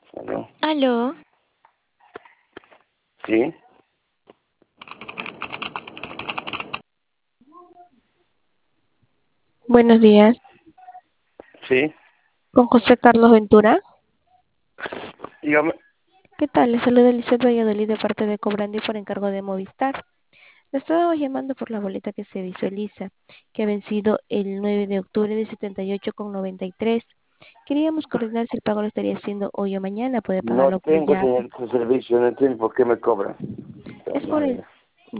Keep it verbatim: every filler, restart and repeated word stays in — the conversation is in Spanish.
¿Aló? Aló, ¿Sí? buenos días. ¿Sí? Con José Carlos Ventura. Dígame. ¿Qué tal? Le saluda Elizabeth Valladolid de parte de Cobrandi por encargo de Movistar. Le estábamos llamando por la boleta que se visualiza, que ha vencido el nueve de octubre de setenta y ocho con noventa y tres. Queríamos coordinar si el pago lo estaría haciendo hoy o mañana, puede No pagarlo por tengo, Yape. señor, su servicio, no entiendo por qué me cobran. Es Puta por el madre.